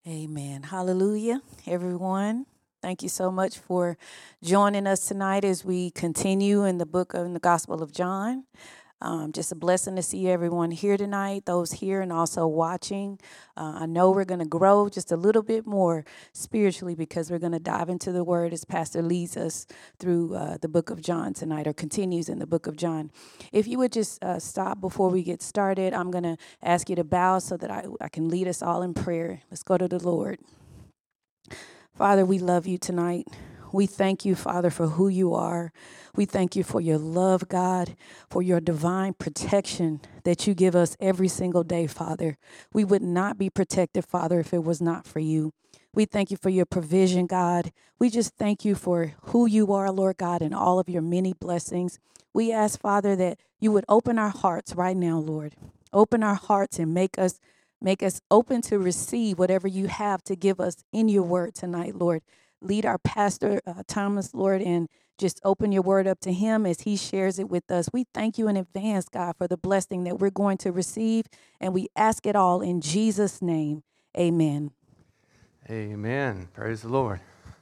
Amen. Hallelujah, everyone. Thank you so much for joining us tonight as we continue in the book of the Gospel of John. Just a blessing to see everyone here tonight, those here and also watching. I know we're going to grow just a little bit more spiritually because we're going to dive into the Word as Pastor leads us through the book of John tonight, or continues in the book of John. If you would just stop before we get started, I'm going to ask you to bow so that I can lead us all in prayer. Let's go to the Lord. Father, we love you tonight. We thank you, Father, for who you are. We thank you for your love, God, for your divine protection that you give us every single day, Father. We would not be protected, Father, if it was not for you. We thank you for your provision, God. We just thank you for who you are, Lord God, and all of your many blessings. We ask, Father, that you would open our hearts right now, Lord. Open our hearts and make us open to receive whatever you have to give us in your word tonight, Lord. Lead our pastor, Thomas, Lord, and just open your word up to him as he shares it with us. We thank you in advance, God, for the blessing that we're going to receive, and we ask it all in Jesus' name. Amen. Amen. Praise the Lord.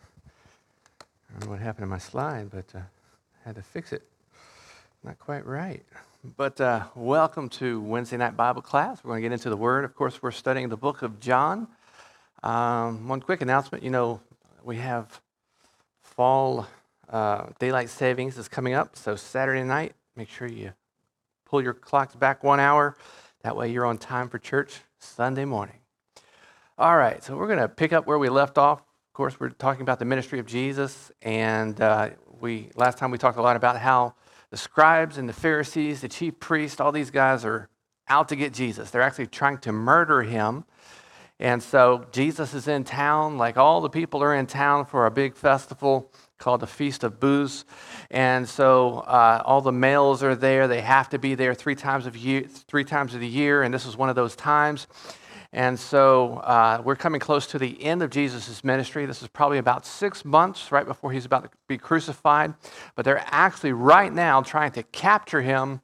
I don't know what happened to my slide, but I had to fix it. Not quite right. But welcome to Wednesday night Bible class. We're going to get into the Word. Of course, we're studying the book of John. One quick announcement. We have fall daylight savings is coming up. So Saturday night, make sure you pull your clocks back 1 hour. That way you're on time for church Sunday morning. All right, so we're going to pick up where we left off. Of course, we're talking about the ministry of Jesus. And last time we talked a lot about how the scribes and the Pharisees, the chief priests, all these guys are out to get Jesus. They're actually trying to murder him. And so Jesus is in town, like all the people are in town for a big festival called the Feast of Booths. And so all the males are there. They have to be there three times of the year, and this is one of those times. And so we're coming close to the end of Jesus' ministry. This is probably about 6 months right before he's about to be crucified. But they're actually right now trying to capture him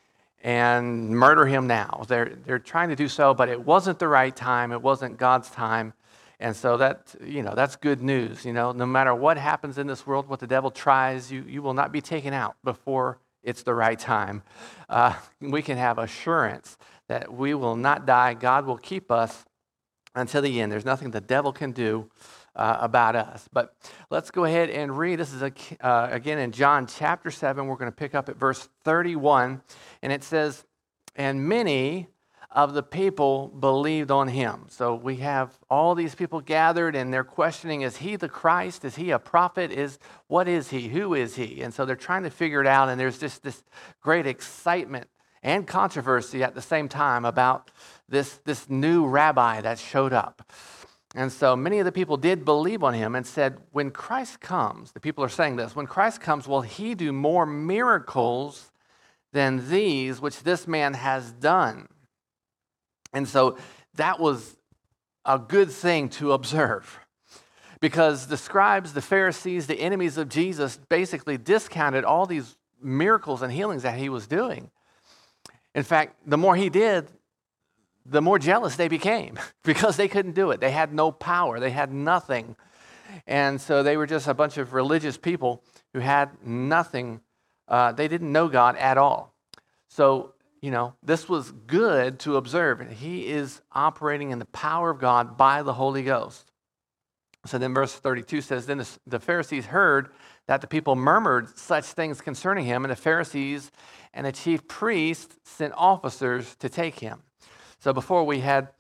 and murder him now. They're trying to do so, but it wasn't the right time. It wasn't God's time. And so that's good news. No matter what happens in this world, what the devil tries, you will not be taken out before it's the right time. We can have assurance that we will not die. God will keep us until the end. There's nothing the devil can do about us. But let's go ahead and read. This is again in John chapter 7. We're going to pick up at verse 31. And it says, "And many of the people believed on him." So we have all these people gathered, and they're questioning, is he the Christ? Is he a prophet? What is he? Who is he? And so they're trying to figure it out, and there's just this great excitement and controversy at the same time about this new rabbi that showed up. And so many of the people did believe on him and said, when Christ comes, the people are saying this, when Christ comes, will he do more miracles than these which this man has done? And so that was a good thing to observe, because the scribes, the Pharisees, the enemies of Jesus basically discounted all these miracles and healings that he was doing. In fact, the more he did, the more jealous they became because they couldn't do it. They had no power. They had nothing. And so they were just a bunch of religious people who had nothing. They didn't know God at all. So, this was good to observe. He is operating in the power of God by the Holy Ghost. So then verse 32 says, then the Pharisees heard that the people murmured such things concerning him, and the Pharisees and the chief priests sent officers to take him. So before we have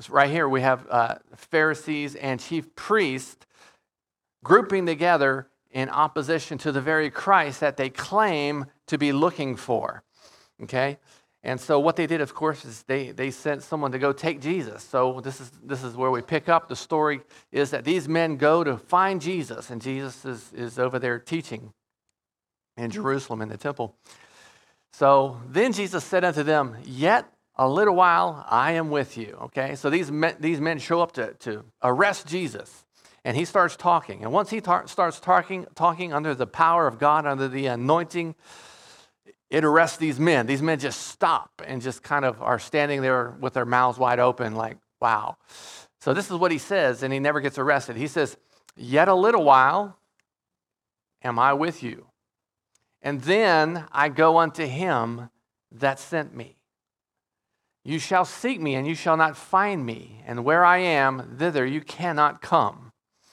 Pharisees and chief priests grouping together in opposition to the very Christ that they claim to be looking for. Okay? And so what they did, of course, is they sent someone to go take Jesus. So this is where we pick up. The story is that these men go to find Jesus, and Jesus is over there teaching in Jerusalem in the temple. So then Jesus said unto them, yet a little while I am with you. Okay, so these men show up to arrest Jesus, and he starts talking. And once he starts talking under the power of God, under the anointing, it arrests these men. These men just stop and just kind of are standing there with their mouths wide open like, wow. So this is what he says, and he never gets arrested. He says, "Yet a little while am I with you, and then I go unto him that sent me. You shall seek me, and you shall not find me, and where I am, thither you cannot come."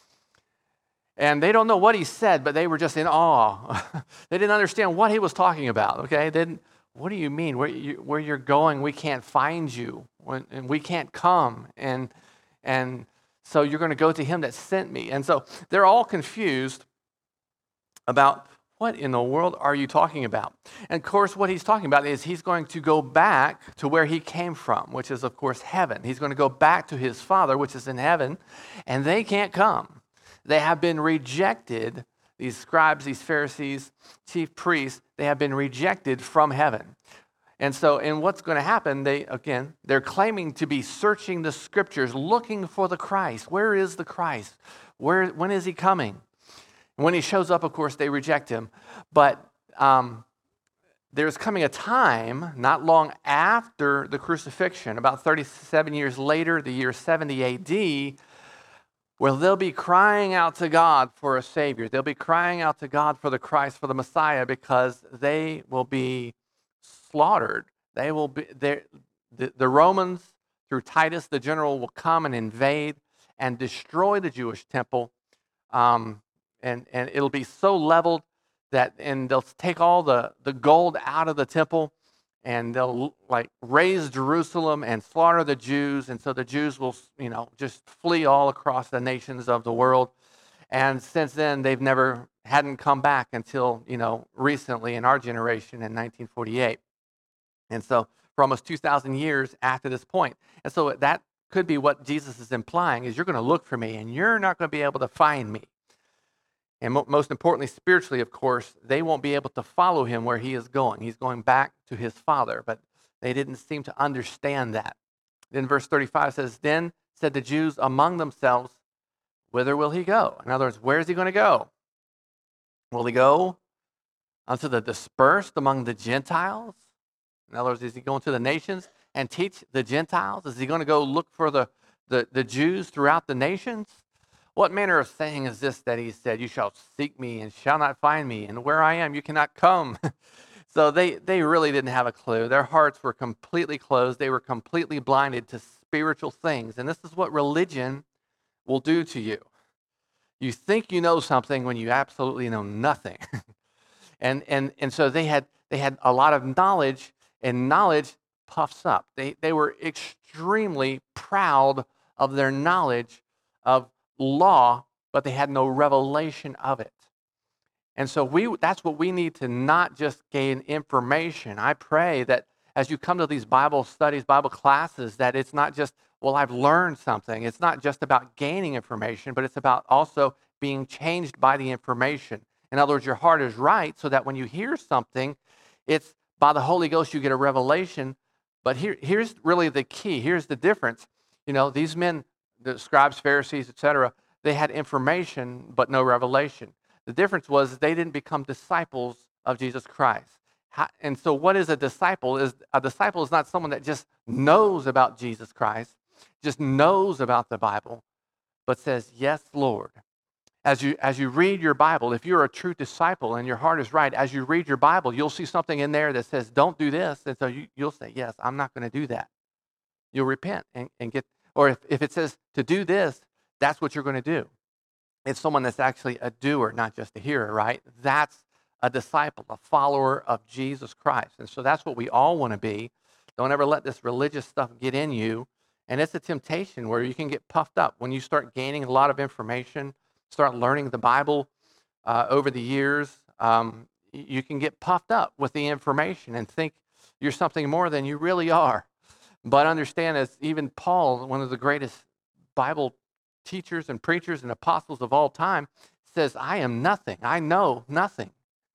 And they don't know what he said, but they were just in awe. They didn't understand what he was talking about, okay? What do you mean? Where you're going, we can't find you, and we can't come, and so you're going to go to him that sent me. And so they're all confused about what in the world are you talking about? And of course, what he's talking about is he's going to go back to where he came from, which is, of course, heaven. He's going to go back to his Father, which is in heaven, and they can't come. They have been rejected. These scribes, these Pharisees, chief priests, they have been rejected from heaven. And so, what's going to happen, they're claiming to be searching the scriptures, looking for the Christ. Where is the Christ? When is he coming? And when he shows up, of course, they reject him. But there's coming a time, not long after the crucifixion, about 37 years later, the year 70 AD, where they'll be crying out to God for a Savior. They'll be crying out to God for the Christ, for the Messiah, because they will be slaughtered. They will be the Romans, through Titus, the general, will come and invade and destroy the Jewish temple. And it'll be so leveled and they'll take all the gold out of the temple, and they'll raze Jerusalem and slaughter the Jews. And so the Jews will, just flee all across the nations of the world. And since then, hadn't come back until, recently in our generation in 1948. And so for almost 2,000 years after this point. And so that could be what Jesus is implying, is you're going to look for me and you're not going to be able to find me. And most importantly, spiritually, of course, they won't be able to follow him where he is going. He's going back to his Father, but they didn't seem to understand that. Then verse 35 says, "Then said the Jews among themselves, whither will he go?" In other words, where is he going to go? Will he go unto the dispersed among the Gentiles? In other words, is he going to the nations and teach the Gentiles? Is he going to go look for the Jews throughout the nations? What manner of saying is this that he said, "You shall seek me and shall not find me, and where I am you cannot come"? So they really didn't have a clue. Their hearts were completely closed. They were completely blinded to spiritual things. And this is what religion will do to you. You think you know something when you absolutely know nothing. and so they had a lot of knowledge, and knowledge puffs up. They were extremely proud of their knowledge of law, but they had no revelation of it. And so that's what we need to not just gain information. I pray that as you come to these Bible studies, Bible classes, that it's not just, well, I've learned something. It's not just about gaining information, but it's about also being changed by the information. In other words, your heart is right, so that when you hear something, it's by the Holy Ghost you get a revelation. But here's really the key. Here's the difference. These men, the scribes, Pharisees, etc., they had information but no revelation. The difference was they didn't become disciples of Jesus Christ. And so what is a disciple? A disciple is not someone that just knows about Jesus Christ, just knows about the Bible, but says, "Yes, Lord." As you read your Bible, if you're a true disciple and your heart is right, as you read your Bible, you'll see something in there that says, "Don't do this." And so you'll say, "Yes, I'm not going to do that." You'll repent and get, or if it says to do this, that's what you're going to do. It's someone that's actually a doer, not just a hearer, right? That's a disciple, a follower of Jesus Christ. And so that's what we all want to be. Don't ever let this religious stuff get in you. And it's a temptation where you can get puffed up when you start gaining a lot of information, start learning the Bible over the years. You can get puffed up with the information and think you're something more than you really are. But understand, as even Paul, one of the greatest Bible teachers and preachers and apostles of all time, says, "I am nothing. I know nothing."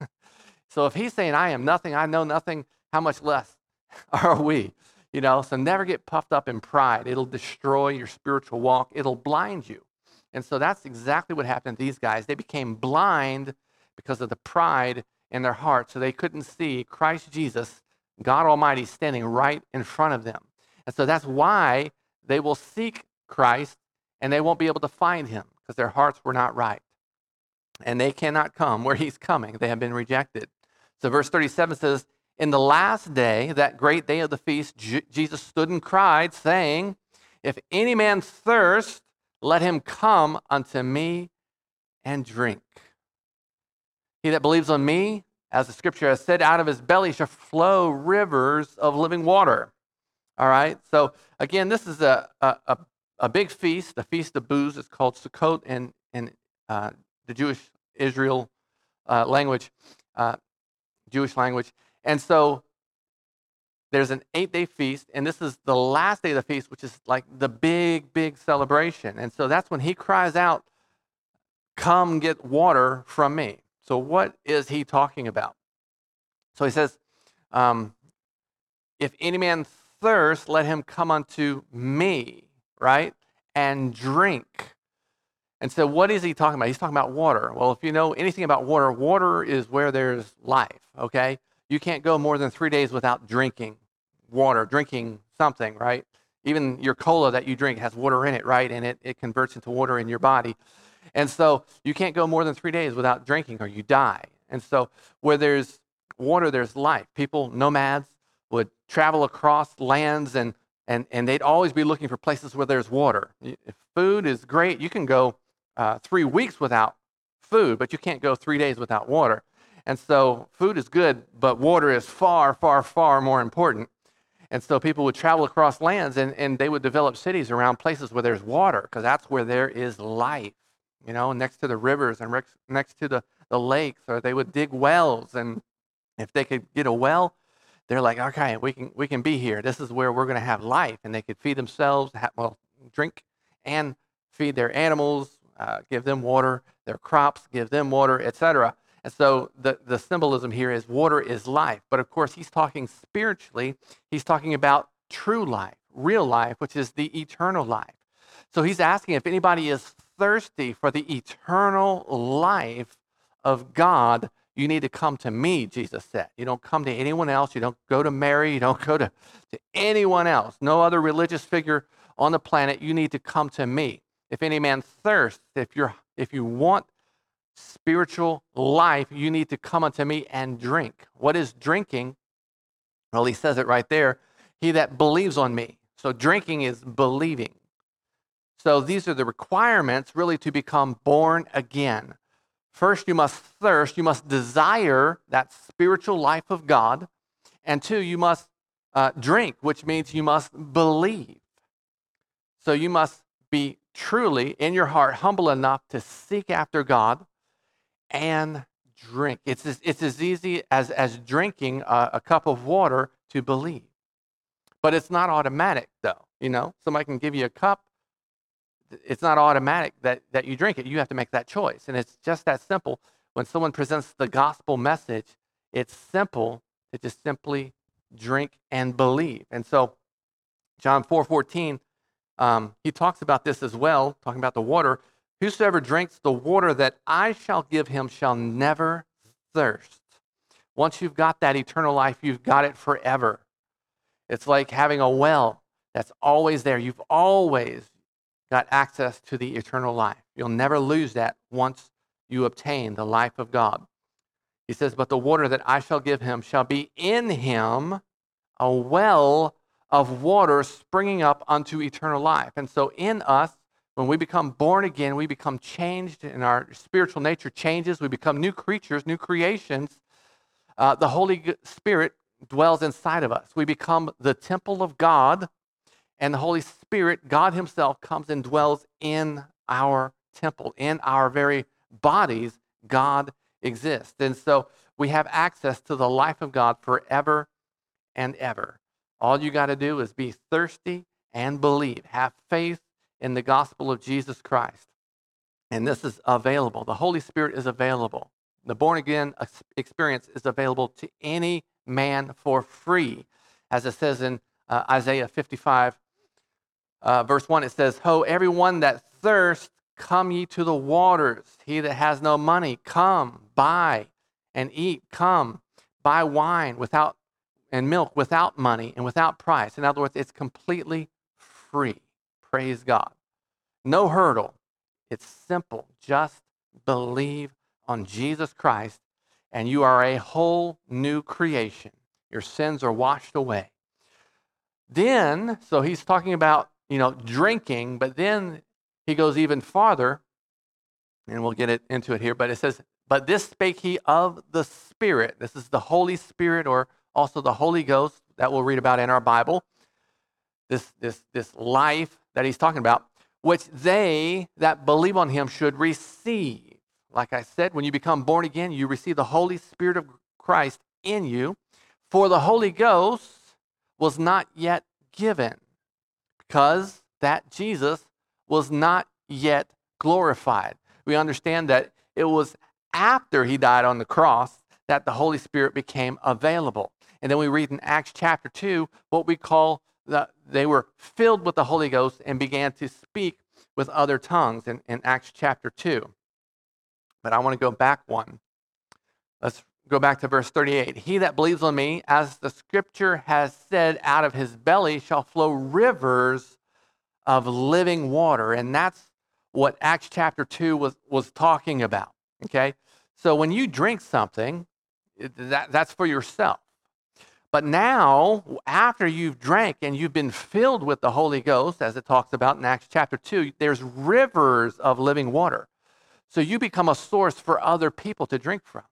So if he's saying, "I am nothing, I know nothing," how much less are we? So never get puffed up in pride. It'll destroy your spiritual walk. It'll blind you. And so that's exactly what happened to these guys. They became blind because of the pride in their heart, so they couldn't see Christ Jesus, God Almighty, standing right in front of them. And so that's why they will seek Christ and they won't be able to find him because their hearts were not right. And they cannot come where he's coming. They have been rejected. So verse 37 says, in the last day, that great day of the feast, Jesus stood and cried, saying, if any man thirst, let him come unto me and drink. He that believes on me, as the scripture has said, out of his belly shall flow rivers of living water. All right. So again, this is a big feast. The Feast of Booths is called Sukkot in the Jewish Israel language, Jewish language. And so there's an 8-day feast, and this is the last day of the feast, which is like the big, big celebration. And so that's when he cries out, come get water from me. So what is he talking about? So he says, if any man thirst, let him come unto me, right? And drink. And so what is he talking about? He's talking about water. Well, if you know anything about water, water is where there's life, okay? You can't go more than 3 days without drinking water, drinking something, right? Even your cola that you drink has water in it, right? And it converts into water in your body. And so you can't go more than 3 days without drinking or you die. And so where there's water, there's life. People, nomads, would travel across lands and they'd always be looking for places where there's water. If food is great, you can go 3 weeks without food, but you can't go 3 days without water. And so food is good, but water is far, far, far more important. And so people would travel across lands and they would develop cities around places where there's water, because that's where there is life, you know, next to the rivers and next to the lakes, or they would dig wells. And if they could get a well, they're like, okay, we can be here. This is where we're going to have life. And they could feed themselves, drink and feed their animals, give them water, their crops, give them water, etc. And so the symbolism here is water is life. But of course, he's talking spiritually. He's talking about true life, real life, which is the eternal life. So he's asking if anybody is thirsty for the eternal life of God, you need to come to me, Jesus said. You don't come to anyone else. You don't go to Mary. You don't go to anyone else. No other religious figure on the planet. You need to come to me. If any man thirsts, if you want spiritual life, you need to come unto me and drink. What is drinking? Well, he says it right there. He that believes on me. So drinking is believing. So these are the requirements really to become born again. First, you must thirst. You must desire that spiritual life of God. And 2, you must drink, which means you must believe. So you must be truly in your heart humble enough to seek after God and drink. It's as easy as drinking a cup of water to believe. But it's not automatic, though. You know, somebody can give you a cup. It's not automatic that you drink it. You have to make that choice. And it's just that simple. When someone presents the gospel message, it's simple to just simply drink and believe. And so John 4:14, he talks about this as well, talking about the water. Whosoever drinks the water that I shall give him shall never thirst. Once you've got that eternal life, you've got it forever. It's like having a well that's always there. You've always got access to the eternal life. You'll never lose that once you obtain the life of God. He says, but the water that I shall give him shall be in him a well of water springing up unto eternal life. And so in us, when we become born again, we become changed, and our spiritual nature changes. We become new creatures, new creations. The Holy Spirit dwells inside of us. We become the temple of God, and the Holy Spirit, God himself, comes and dwells in our temple. In our very bodies, God exists. And so we have access to the life of God forever and ever. All you got to do is be thirsty and believe. Have faith in the gospel of Jesus Christ. And this is available. The Holy Spirit is available. The born-again experience is available to any man for free. As it says in Isaiah 55, verse 1, it says, Ho, everyone that thirsts, come ye to the waters. He that has no money, come, buy and eat. Come, buy wine and milk without money and without price. In other words, it's completely free. Praise God. No hurdle. It's simple. Just believe on Jesus Christ, and you are a whole new creation. Your sins are washed away. Then, so he's talking about, drinking, but then he goes even farther, and we'll get into it here, but it says, but this spake he of the Spirit. This is the Holy Spirit, or also the Holy Ghost that we'll read about in our Bible. This life that he's talking about, which they that believe on him should receive. Like I said, when you become born again, you receive the Holy Spirit of Christ in you. For the Holy Ghost was not yet given, because that Jesus was not yet glorified. We understand that it was after he died on the cross that the Holy Spirit became available. And then we read in Acts chapter 2 what we call they were filled with the Holy Ghost and began to speak with other tongues in Acts chapter 2. But I want to go back one. Let's go back to verse 38. He that believes on me, as the scripture has said, out of his belly shall flow rivers of living water. And that's what Acts chapter 2 was talking about. Okay? So when you drink something, that's for yourself. But now, after you've drank and you've been filled with the Holy Ghost, as it talks about in Acts chapter 2, there's rivers of living water. So you become a source for other people to drink from.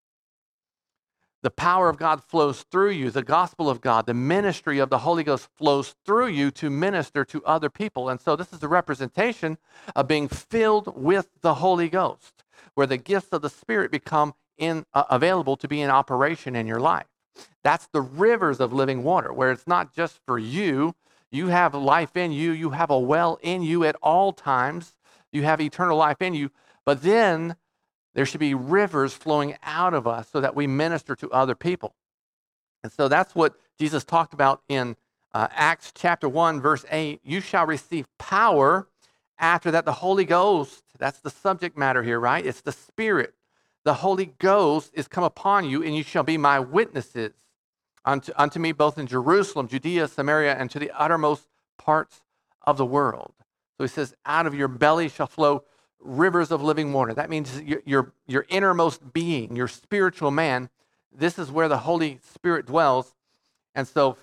The power of God flows through you. The gospel of God, the ministry of the Holy Ghost flows through you to minister to other people. And so this is the representation of being filled with the Holy Ghost, where the gifts of the Spirit become available to be in operation in your life. That's the rivers of living water, where it's not just for you. You have life in you. You have a well in you at all times. You have eternal life in you. But then there should be rivers flowing out of us so that we minister to other people. And so that's what Jesus talked about in Acts chapter 1, verse 8. You shall receive power after that the Holy Ghost, that's the subject matter here, right? It's the Spirit. The Holy Ghost is come upon you, and you shall be my witnesses unto me both in Jerusalem, Judea, Samaria, and to the uttermost parts of the world. So he says, out of your belly shall flow rivers of living water. That means your innermost being, your spiritual man. This is where the Holy Spirit dwells. And so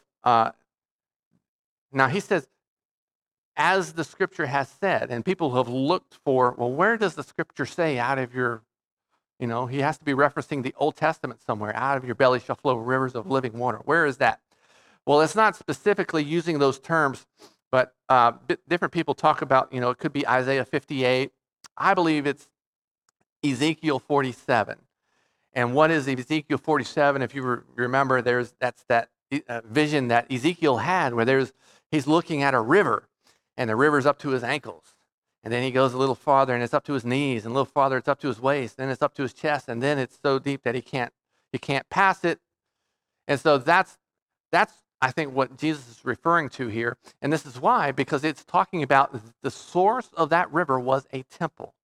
now he says, as the scripture has said, and people have looked for, well, where does the scripture say out of your, he has to be referencing the Old Testament somewhere. Out of your belly shall flow rivers of living water. Where is that? Well, it's not specifically using those terms, but different people talk about, it could be Isaiah 58. I believe it's Ezekiel 47. And what is Ezekiel 47? If you remember, that's that vision that Ezekiel had where he's looking at a river, and the river's up to his ankles. And then he goes a little farther, and it's up to his knees, and a little farther, it's up to his waist, then it's up to his chest, and then it's so deep that he can't pass it. And so that's I think what Jesus is referring to here. And this is why, because it's talking about the source of that river was a temple.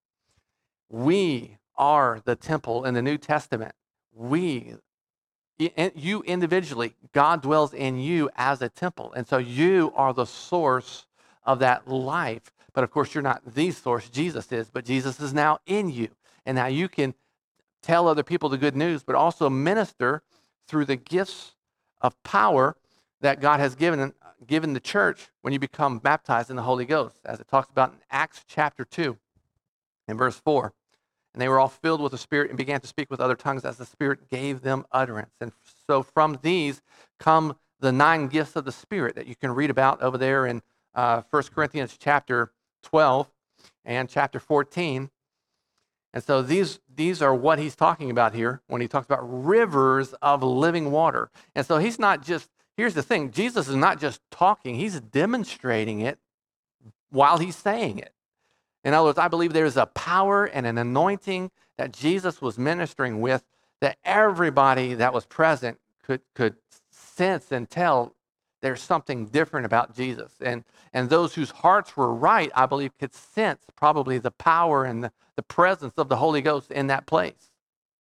We are the temple in the New Testament. You individually, God dwells in you as a temple. And so you are the source of that life. But of course, you're not the source. Jesus is. But Jesus is now in you. And now you can tell other people the good news, but also minister through the gifts of power that God has given the church when you become baptized in the Holy Ghost, as it talks about in Acts chapter 2 and verse 4. And they were all filled with the Spirit and began to speak with other tongues as the Spirit gave them utterance. And so from these come the 9 gifts of the Spirit that you can read about over there in 1 Corinthians chapter 12 and chapter 14. And so these are what he's talking about here when he talks about rivers of living water. And so he's not just, here's the thing, Jesus is not just talking, he's demonstrating it while he's saying it. In other words, I believe there's a power and an anointing that Jesus was ministering with that everybody that was present could sense and tell there's something different about Jesus. And those whose hearts were right, I believe, could sense probably the power and the presence of the Holy Ghost in that place.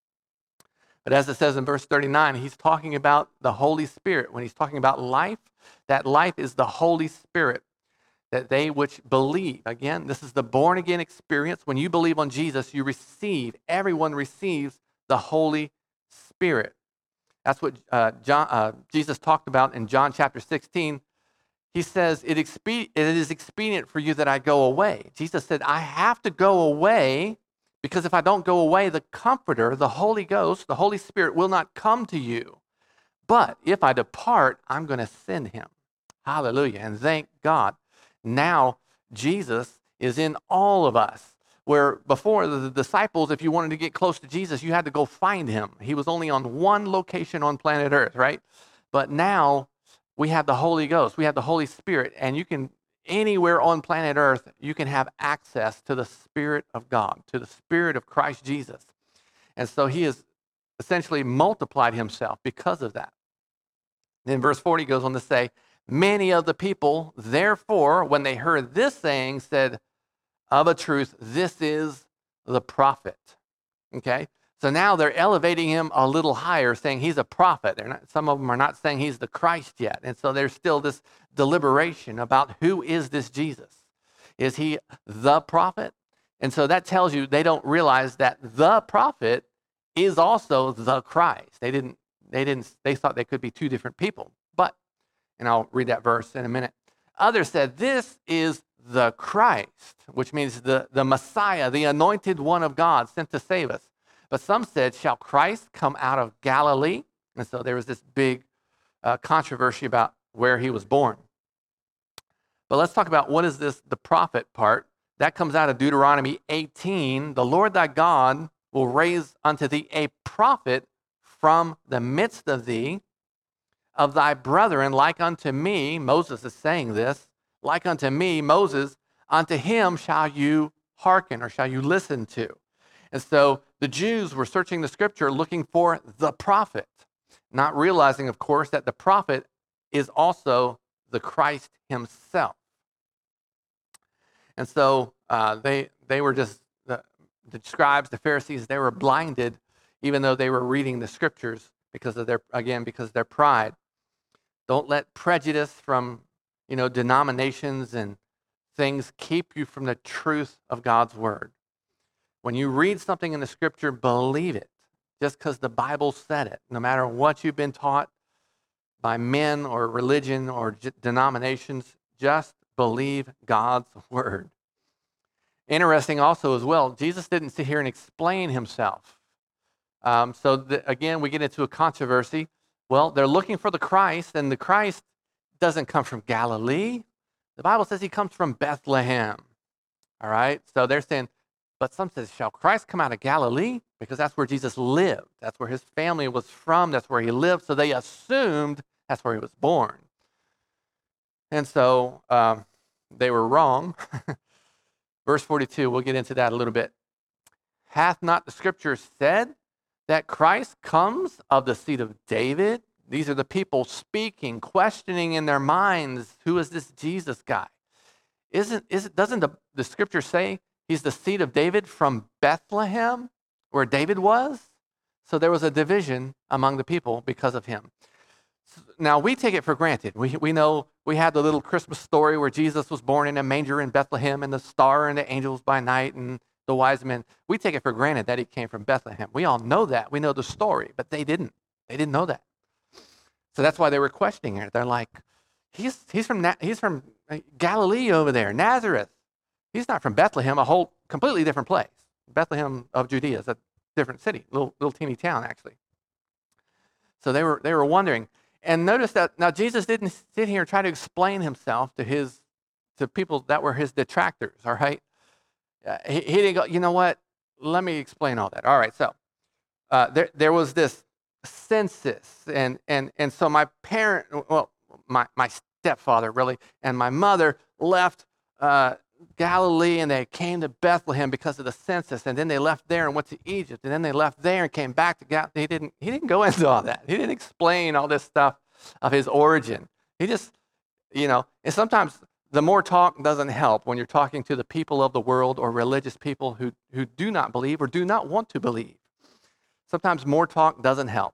But as it says in verse 39, he's talking about the Holy Spirit. When he's talking about life, that life is the Holy Spirit. that they which believe, again, this is the born-again experience. When you believe on Jesus, everyone receives the Holy Spirit. That's what Jesus talked about in John chapter 16. He says, it is expedient for you that I go away. Jesus said, I have to go away because if I don't go away, the Comforter, the Holy Ghost, the Holy Spirit will not come to you. But if I depart, I'm going to send him. Hallelujah. And thank God. Now, Jesus is in all of us. Where before the disciples, if you wanted to get close to Jesus, you had to go find him. He was only on one location on planet Earth, right? But now we have the Holy Ghost. We have the Holy Spirit. And you can, anywhere on planet Earth, you can have access to the Spirit of God, to the Spirit of Christ Jesus. And so he has essentially multiplied himself because of that. Then verse 40 goes on to say, many of the people, therefore, when they heard this saying, said, of a truth, this is the prophet. Okay? So now they're elevating him a little higher, saying he's a prophet. Some of them are not saying he's the Christ yet. And so there's still this deliberation about who is this Jesus? Is he the prophet? And so that tells you they don't realize that the prophet is also the Christ. They thought they could be two different people. But, and I'll read that verse in a minute. Others said, this is the Christ, which means the Messiah, the anointed one of God sent to save us. But some said, shall Christ come out of Galilee? And so there was this big controversy about where he was born. But let's talk about what is this, the prophet part. That comes out of Deuteronomy 18. The Lord thy God will raise unto thee a prophet from the midst of thee, of thy brethren, like unto me. Moses is saying this. Like unto me, Moses, unto him shall you hearken, or shall you listen to. And so the Jews were searching the scripture looking for the prophet, not realizing, of course, that the prophet is also the Christ himself. And so they were just, the scribes, the Pharisees, they were blinded, even though they were reading the scriptures because of their pride. Don't let prejudice from denominations and things keep you from the truth of God's word. When you read something in the scripture, believe it. Just because the Bible said it, no matter what you've been taught by men or religion or denominations, just believe God's word. Interesting also as well, Jesus didn't sit here and explain himself. Again, we get into a controversy. Well, they're looking for the Christ, and the Christ doesn't come from Galilee. The Bible says he comes from Bethlehem. All right? So they're saying, but some says, shall Christ come out of Galilee? Because that's where Jesus lived. That's where his family was from. That's where he lived. So they assumed that's where he was born. And so they were wrong. Verse 42, we'll get into that a little bit. Hath not the scripture said that Christ comes of the seed of David? These are the people speaking, questioning in their minds, who is this Jesus guy? Doesn't the scripture say he's the seed of David from Bethlehem, where David was? So there was a division among the people because of him. Now, we take it for granted. We know we had the little Christmas story where Jesus was born in a manger in Bethlehem, and the star and the angels by night and the wise men. We take it for granted that he came from Bethlehem. We all know that. We know the story, but they didn't. They didn't know that. So that's why they were questioning it. They're like, he's from Galilee over there, Nazareth. He's not from Bethlehem, a whole completely different place. Bethlehem of Judea is a different city, little teeny town actually. So they were wondering. And notice that now Jesus didn't sit here and try to explain himself to people that were his detractors, all right? He didn't go, you know what? Let me explain all that. All right, so there was this census, and so my stepfather really, and my mother left Galilee, and they came to Bethlehem because of the census, and then they left there and went to Egypt, and then they left there and came back to Galilee. He didn't go into all that. He didn't explain all this stuff of his origin. He just, and sometimes the more talk doesn't help when you're talking to the people of the world or religious people who do not believe or do not want to believe. Sometimes more talk doesn't help.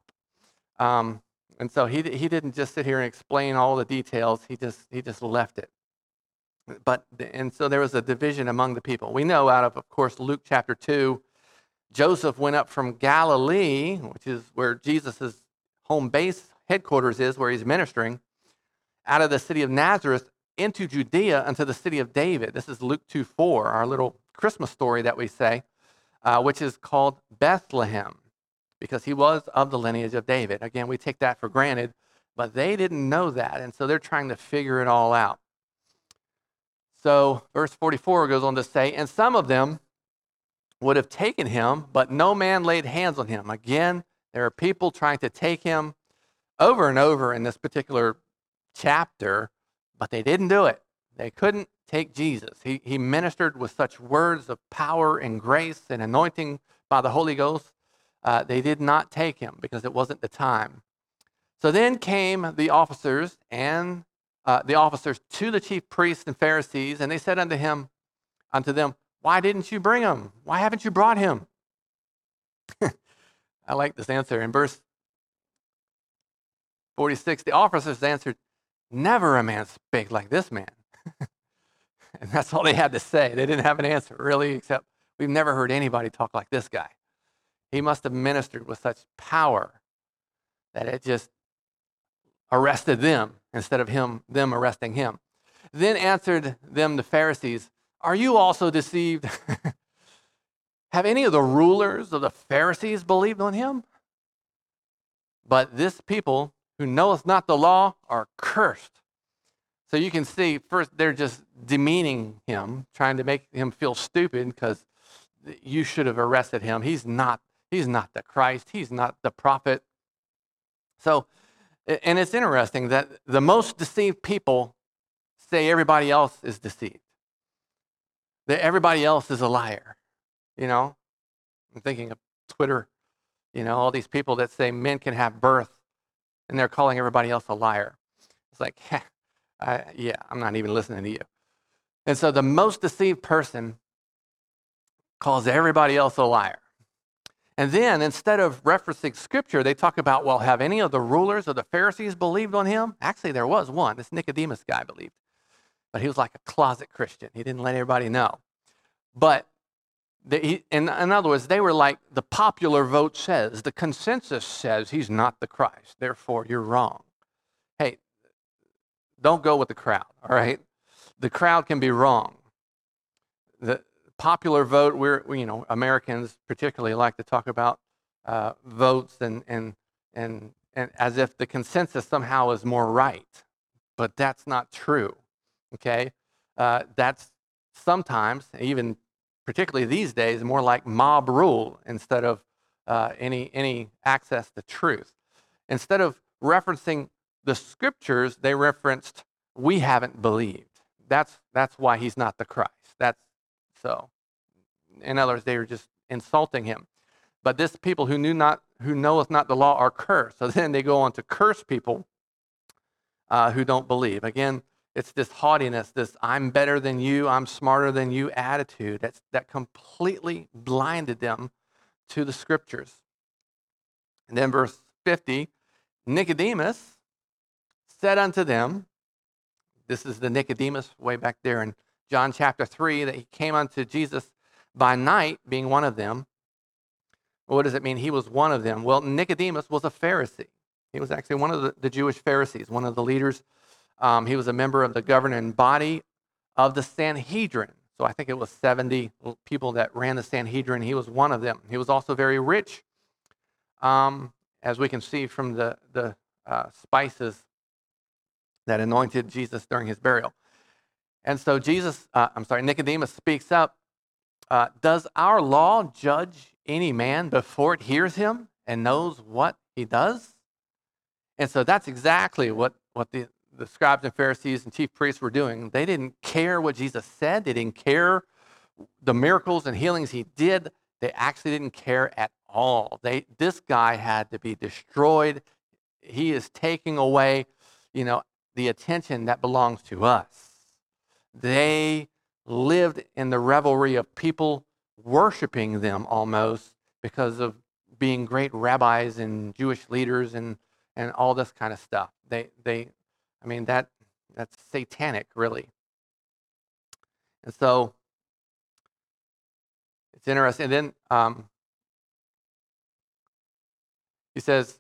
And so he didn't just sit here and explain all the details. He just left it. And so there was a division among the people. We know out of course, Luke chapter 2, Joseph went up from Galilee, which is where Jesus' home base headquarters is, where he's ministering, out of the city of Nazareth into Judea unto the city of David. This is Luke 2:4, our little Christmas story that we say, which is called Bethlehem, because he was of the lineage of David. Again, we take that for granted, but they didn't know that, and so they're trying to figure it all out. So verse 44 goes on to say, and some of them would have taken him, but no man laid hands on him. Again, there are people trying to take him over and over in this particular chapter, but they didn't do it. They couldn't take Jesus. He ministered with such words of power and grace and anointing by the Holy Ghost. They did not take him because it wasn't the time. So then came the officers to the chief priests and Pharisees, and they said unto them, why didn't you bring him? Why haven't you brought him? I like this answer. In verse 46, the officers answered, never a man spake like this man. And that's all they had to say. They didn't have an answer, really, except we've never heard anybody talk like this guy. He must have ministered with such power that it just arrested them instead of them arresting him. Then answered them the Pharisees, are you also deceived? Have any of the rulers of the Pharisees believed on him? But this people who knoweth not the law are cursed. So you can see, first, they're just demeaning him, trying to make him feel stupid because you should have arrested him. He's not the Christ. He's not the prophet. So, and it's interesting that the most deceived people say everybody else is deceived. That everybody else is a liar. I'm thinking of Twitter, all these people that say men can have birth, and they're calling everybody else a liar. It's like, I'm not even listening to you. And so the most deceived person calls everybody else a liar. And then instead of referencing scripture, they talk about, well, have any of the rulers of the Pharisees believed on him? Actually, there was one. This Nicodemus guy believed. But he was like a closet Christian. He didn't let everybody know. But in other words, they were like, the popular vote says, the consensus says he's not the Christ. Therefore, you're wrong. Hey, don't go with the crowd, all right? The crowd can be wrong. The popular vote, Americans particularly like to talk about votes and as if the consensus somehow is more right. But that's not true, okay? That's sometimes, even particularly these days, more like mob rule instead of any access to truth. Instead of referencing the scriptures, they referenced, we haven't believed. That's why he's not the Christ. So. In other words, they were just insulting him. But this people who knoweth not the law are cursed. So then they go on to curse people who don't believe. Again, it's this haughtiness, this I'm better than you, I'm smarter than you attitude that completely blinded them to the scriptures. And then verse 50, Nicodemus said unto them, this is the Nicodemus way back there in John chapter 3, that he came unto Jesus by night, being one of them. What does it mean? He was one of them. Well, Nicodemus was a Pharisee. He was actually one of the Jewish Pharisees, one of the leaders. He was a member of the governing body of the Sanhedrin. So I think it was 70 people that ran the Sanhedrin. He was one of them. He was also very rich, as we can see from the spices that anointed Jesus during his burial. And so Nicodemus speaks up. Does our law judge any man before it hears him and knows what he does? And so that's exactly what the scribes and Pharisees and chief priests were doing. They didn't care what Jesus said. They didn't care the miracles and healings he did. They actually didn't care at all. This guy had to be destroyed. He is taking away, the attention that belongs to us. They lived in the revelry of people worshiping them almost because of being great rabbis and Jewish leaders and all this kind of stuff. That's satanic, really. And so it's interesting. And then he says,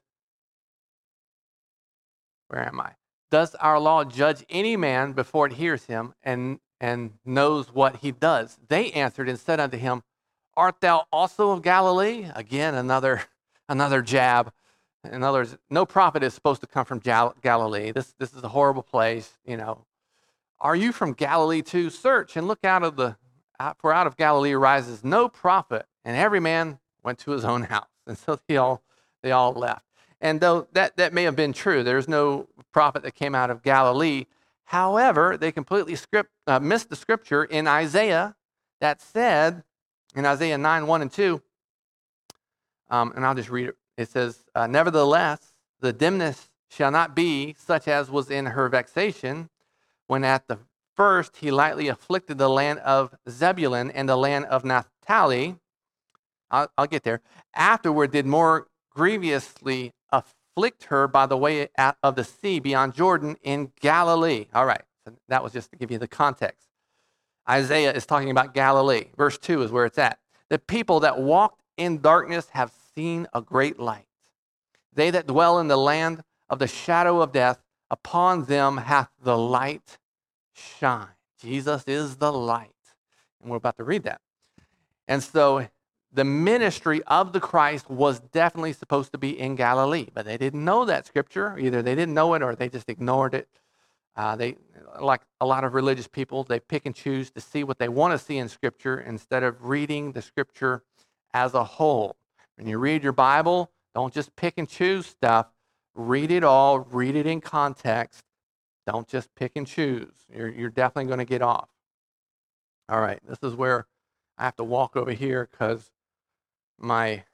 where am I? Does our law judge any man before it hears him and knows what he does? They answered and said unto him, Art thou also of Galilee? Again, another jab. In other words, no prophet is supposed to come from Galilee. This is a horrible place, you know. Are you from Galilee too? Search and look for out of Galilee arises no prophet. And every man went to his own house. And so they all left. And though that may have been true, there's no prophet that came out of Galilee. However, they completely missed the scripture in Isaiah that said, in Isaiah 9, 1 and 2, and I'll just read it. It says, Nevertheless, the dimness shall not be such as was in her vexation, when at the first he lightly afflicted the land of Zebulun and the land of Naphtali. I'll get there. Afterward did more grievously afflict her by the way of the sea beyond Jordan in Galilee. All right, so that was just to give you the context. Isaiah is talking about Galilee. Verse 2 is where it's at. The people that walked in darkness have seen a great light. They that dwell in the land of the shadow of death, upon them hath the light shine. Jesus is the light. And we're about to read that. And so the ministry of the Christ was definitely supposed to be in Galilee, but they didn't know that scripture. Either they didn't know it or they just ignored it. They, like a lot of religious people, they pick and choose to see what they want to see in scripture instead of reading the scripture as a whole. When you read your Bible, don't just pick and choose stuff. Read it all. Read it in context. Don't just pick and choose. You're definitely going to get off. All right, this is where I have to walk over here because my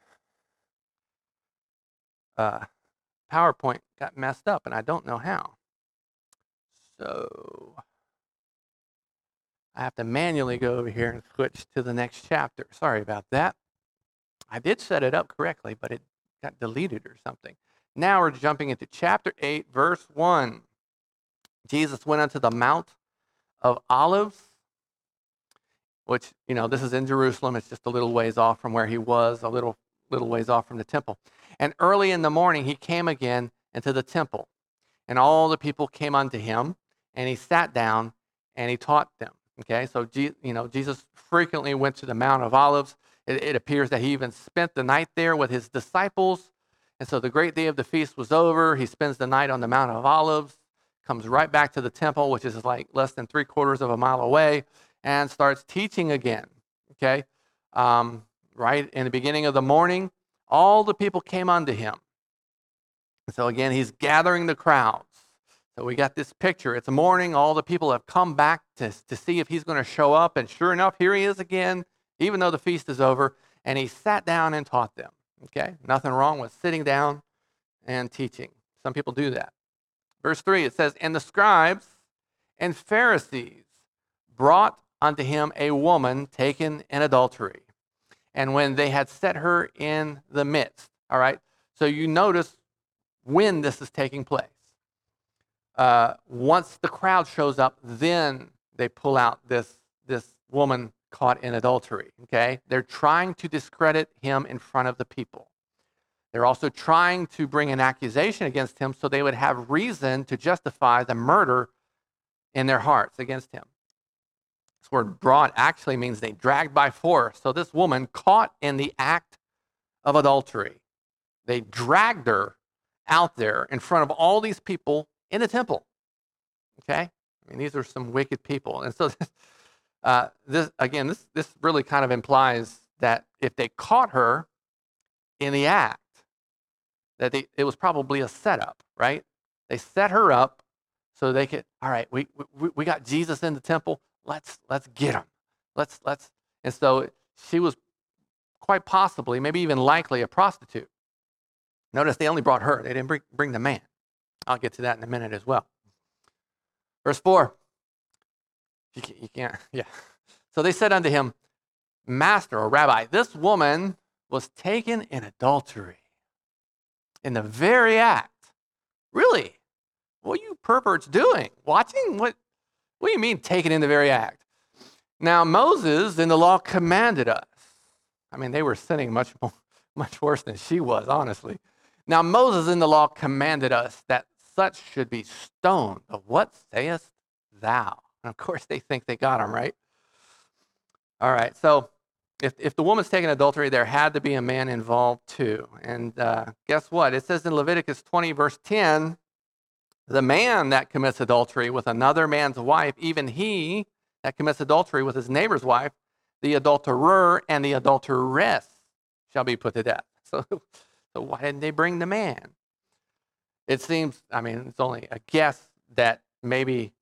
PowerPoint got messed up, and I don't know how. So I have to manually go over here and switch to the next chapter. Sorry about that. I did set it up correctly, but it got deleted or something. Now we're jumping into chapter 8, verse 1. Jesus went unto the Mount of Olives, which, you know, this is in Jerusalem. It's just a little ways off from where he was, a little ways off from the temple. And early in the morning he came again into the temple, and all the people came unto him, and he sat down and he taught them. Okay, so Jesus frequently went to the Mount of Olives. It appears that he even spent the night there with his disciples. And so the great day of the feast was over. He spends the night on the Mount of Olives, comes right back to the temple, which is like less than 3/4 of a mile away, and starts teaching again. Okay, right in the beginning of the morning, all the people came unto him. And so again, he's gathering the crowds. So we got this picture. It's morning. All the people have come back to see if he's going to show up. And sure enough, here he is again, even though the feast is over. And he sat down and taught them. Okay, nothing wrong with sitting down and teaching. Some people do that. Verse 3, it says, And the scribes and Pharisees brought unto him a woman taken in adultery. And when they had set her in the midst. All right, so you notice when this is taking place. Once the crowd shows up, then they pull out this woman caught in adultery. Okay, they're trying to discredit him in front of the people. They're also trying to bring an accusation against him so they would have reason to justify the murder in their hearts against him. This word brought actually means they dragged by force. So this woman caught in the act of adultery, they dragged her out there in front of all these people in the temple. Okay, I mean, these are some wicked people. And so this really kind of implies that if they caught her in the act, that it was probably a setup, right? They set her up so they could, all right, we got Jesus in the temple. Let's get him. Let's. And so she was quite possibly, maybe even likely, a prostitute. Notice they only brought her. They didn't bring the man. I'll get to that in a minute as well. Verse 4. You can't, yeah. So they said unto him, Master or Rabbi, this woman was taken in adultery. In the very act. Really? What are you perverts doing? Watching? What do you mean taken in the very act? Now, Moses in the law commanded us. I mean, they were sinning much worse than she was, honestly. Now, Moses in the law commanded us that such should be stoned. But what sayest thou? And of course, they think they got him, right? All right, so if the woman's taken adultery, there had to be a man involved too. And guess what? It says in Leviticus 20, verse 10, the man that commits adultery with another man's wife, even he that commits adultery with his neighbor's wife, the adulterer and the adulteress shall be put to death. So why didn't they bring the man? It seems, I mean, it's only a guess that maybe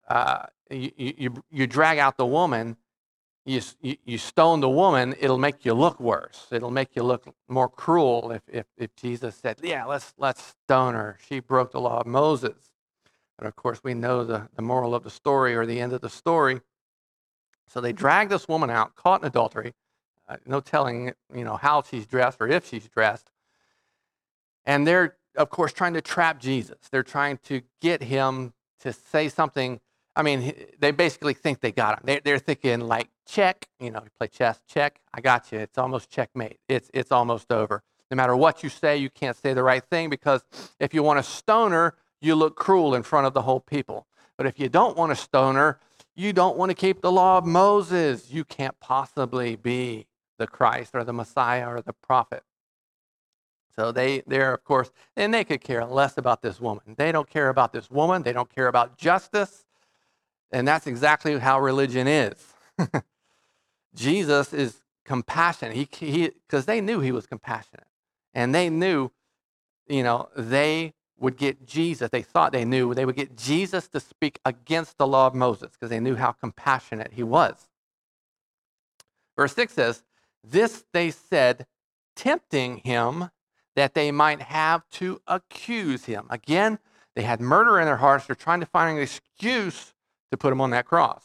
you drag out the woman, you stone the woman, it'll make you look worse. It'll make you look more cruel if Jesus said, yeah, let's stone her. She broke the law of Moses. But of course, we know the moral of the story or the end of the story. So they drag this woman out, caught in adultery. No telling, how she's dressed or if she's dressed. And they're, of course, trying to trap Jesus. They're trying to get him to say something. I mean, they basically think they got him. They're thinking like, check, you play chess, check, I got you. It's almost checkmate. It's almost over. No matter what you say, you can't say the right thing because if you want to stone her, you look cruel in front of the whole people. But if you don't want to stone her, you don't want to keep the law of Moses. You can't possibly be the Christ or the Messiah or the prophet. So they're, of course, and they could care less about this woman. They don't care about this woman. They don't care about justice. And that's exactly how religion is. Jesus is compassionate. Because they knew he was compassionate. And they knew, they would get Jesus. They thought they knew they would get Jesus to speak against the law of Moses because they knew how compassionate he was. Verse 6 says, this they said, tempting him that they might have to accuse him. Again, they had murder in their hearts. They're trying to find an excuse to put him on that cross.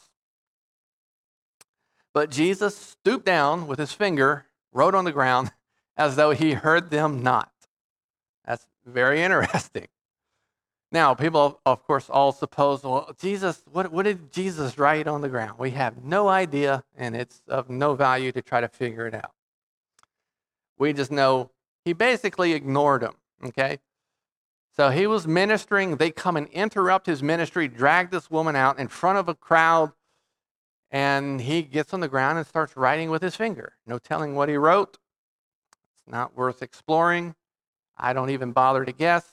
But Jesus stooped down with his finger, wrote on the ground as though he heard them not. That's very interesting. Now, people, of course, all suppose, well, Jesus, what did Jesus write on the ground? We have no idea, and it's of no value to try to figure it out. We just know he basically ignored them, okay? So he was ministering. They come and interrupt his ministry, drag this woman out in front of a crowd, and he gets on the ground and starts writing with his finger. No telling what he wrote. It's not worth exploring. I don't even bother to guess.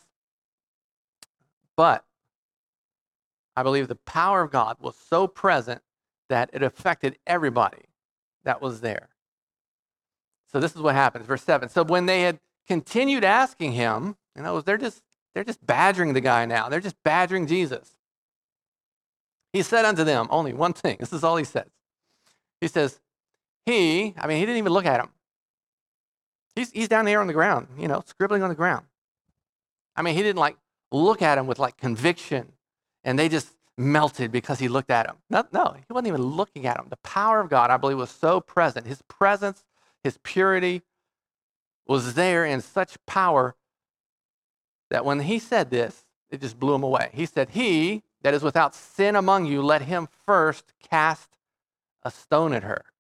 But I believe the power of God was so present that it affected everybody that was there. So this is what happens, verse 7. So when they had continued asking him, they're just badgering the guy now. They're just badgering Jesus. He said unto them only one thing. This is all he says. He says, he didn't even look at him. He's down there on the ground, scribbling on the ground. He didn't look at him with conviction and they just melted because he looked at him. No, he wasn't even looking at him. The power of God, I believe, was so present. His presence, his purity was there in such power that when he said this, it just blew him away. He said, he that is without sin among you, let him first cast a stone at her.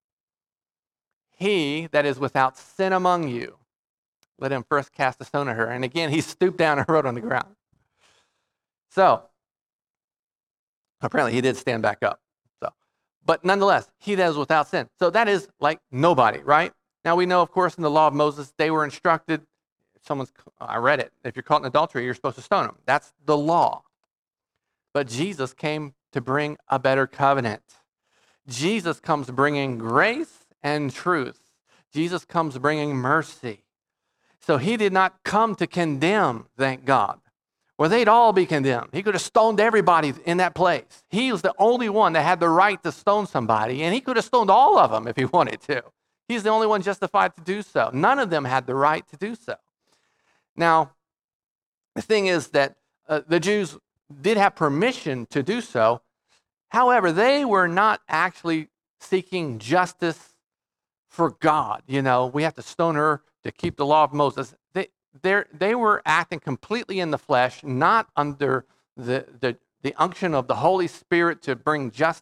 He that is without sin among you, let him first cast a stone at her. And again, he stooped down and wrote on the ground. So, apparently he did stand back up. But nonetheless, he that is without sin. So that is like nobody, right? Now we know, of course, in the law of Moses, they were instructed, I read it, if you're caught in adultery, you're supposed to stone them. That's the law. But Jesus came to bring a better covenant. Jesus comes bringing grace and truth. Jesus comes bringing mercy. So he did not come to condemn, thank God. Or they'd all be condemned. He could have stoned everybody in that place. He was the only one that had the right to stone somebody, and he could have stoned all of them if he wanted to. He's the only one justified to do so. None of them had the right to do so. Now, the thing is that the Jews did have permission to do so. However, they were not actually seeking justice for God. We have to stone her to keep the law of Moses. They were acting completely in the flesh, not under the unction of the Holy Spirit to bring justice